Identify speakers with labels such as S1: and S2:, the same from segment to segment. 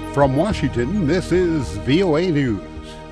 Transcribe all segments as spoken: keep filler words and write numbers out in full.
S1: From Washington, this is V O A News.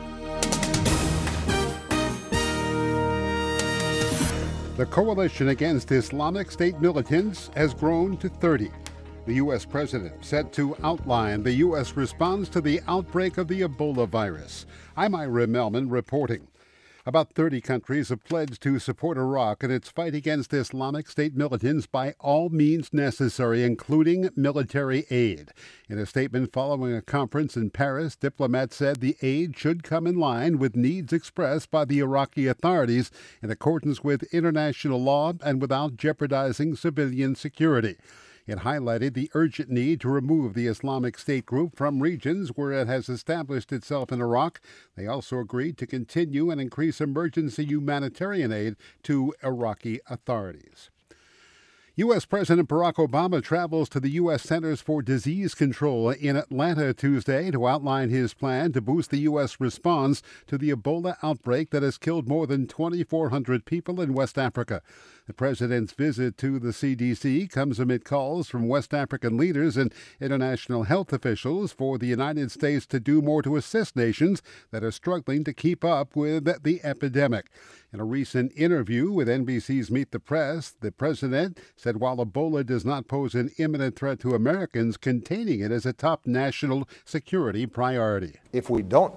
S1: The coalition against Islamic State militants has grown to thirty. The U S president set to outline the U S response to the outbreak of the Ebola virus. I'm Ira Melman reporting. About thirty countries have pledged to support Iraq in its fight against Islamic State militants by all means necessary, including military aid. In a statement following a conference in Paris, diplomats said the aid should come in line with needs expressed by the Iraqi authorities in accordance with international law and without jeopardizing civilian security. It highlighted the urgent need to remove the Islamic State group from regions where it has established itself in Iraq. They also agreed to continue and increase emergency humanitarian aid to Iraqi authorities. U S. President Barack Obama travels to the U S. Centers for Disease Control in Atlanta Tuesday to outline his plan to boost the U S response to the Ebola outbreak that has killed more than twenty-four hundred people in West Africa. The president's visit to the C D C comes amid calls from West African leaders and international health officials for the United States to do more to assist nations that are struggling to keep up with the epidemic. In a recent interview with N B C's Meet the Press, the president said while Ebola does not pose an imminent threat to Americans, containing it is a top national security priority.
S2: If we don't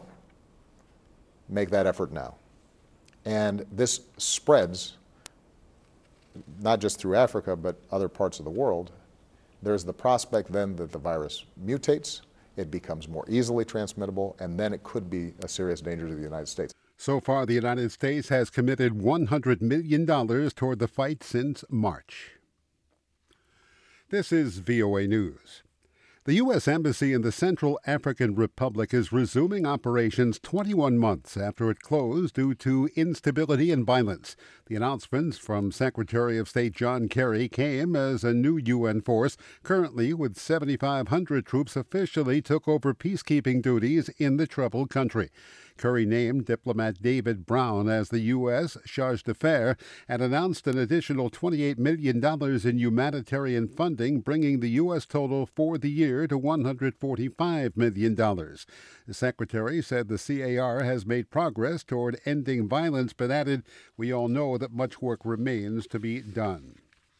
S2: make that effort now, and this spreads not just through Africa, but other parts of the world, there's the prospect then that the virus mutates, it becomes more easily transmittable, and then it could be a serious danger to the United States.
S1: So far, the United States has committed one hundred million dollars toward the fight since March. This is V O A News. The U S. Embassy in the Central African Republic is resuming operations twenty-one months after it closed due to instability and violence. The announcements from Secretary of State John Kerry came as a new U N force, currently with seventy-five hundred troops, officially took over peacekeeping duties in the troubled country. Kerry named diplomat David Brown as the U S. charge d'affaires and announced an additional twenty-eight million dollars in humanitarian funding, bringing the U S total for the year to one hundred forty-five million dollars. The secretary said the C A R has made progress toward ending violence, but added, "We all know that much work remains to be done."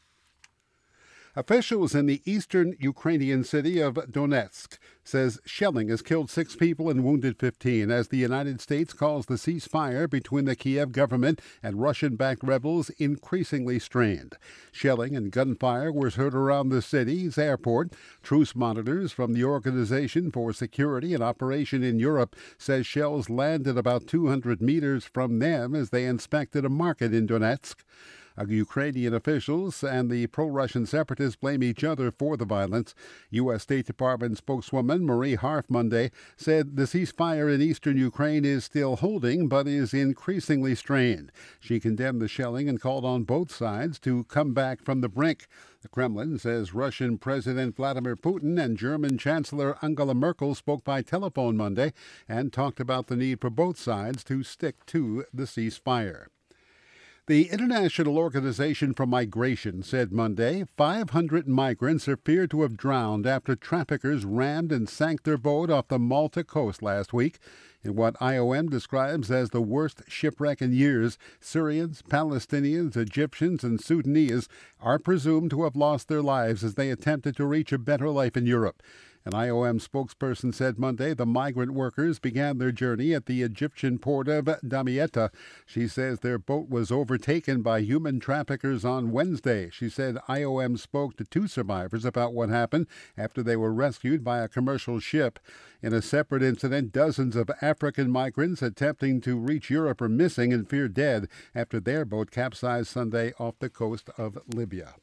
S1: Officials in the eastern Ukrainian city of Donetsk says shelling has killed six people and wounded fifteen as the United States calls the ceasefire between the Kiev government and Russian-backed rebels increasingly strained. Shelling and gunfire was heard around the city's airport. Truce monitors from the Organization for Security and Operation in Europe says shells landed about two hundred meters from them as they inspected a market in Donetsk. Ukrainian officials and the pro-Russian separatists blame each other for the violence. U S. State Department spokeswoman Marie Harf Monday said the ceasefire in eastern Ukraine is still holding but is increasingly strained. She condemned the shelling and called on both sides to come back from the brink. The Kremlin says Russian President Vladimir Putin and German Chancellor Angela Merkel spoke by telephone Monday and talked about the need for both sides to stick to the ceasefire. The International Organization for Migration said Monday five hundred migrants are feared to have drowned after traffickers rammed and sank their boat off the Malta coast last week. In what I O M describes as the worst shipwreck in years, Syrians, Palestinians, Egyptians, and Sudanese are presumed to have lost their lives as they attempted to reach a better life in Europe. An I O M spokesperson said Monday the migrant workers began their journey at the Egyptian port of Damietta. She says their boat was overtaken by human traffickers on Wednesday. She said I O M spoke to two survivors about what happened after they were rescued by a commercial ship. In a separate incident, dozens of African migrants attempting to reach Europe are missing and feared dead after their boat capsized Sunday off the coast of Libya.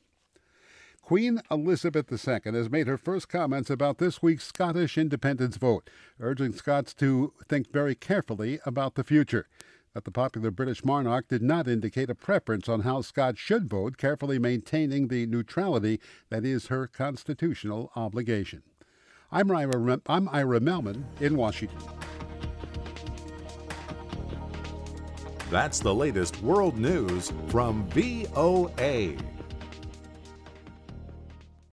S1: Queen Elizabeth the Second has made her first comments about this week's Scottish independence vote, urging Scots to think very carefully about the future. But the popular British monarch did not indicate a preference on how Scots should vote, carefully maintaining the neutrality that is her constitutional obligation. I'm Ira, I'm Ira Melman in Washington.
S3: That's the latest world news from V O A.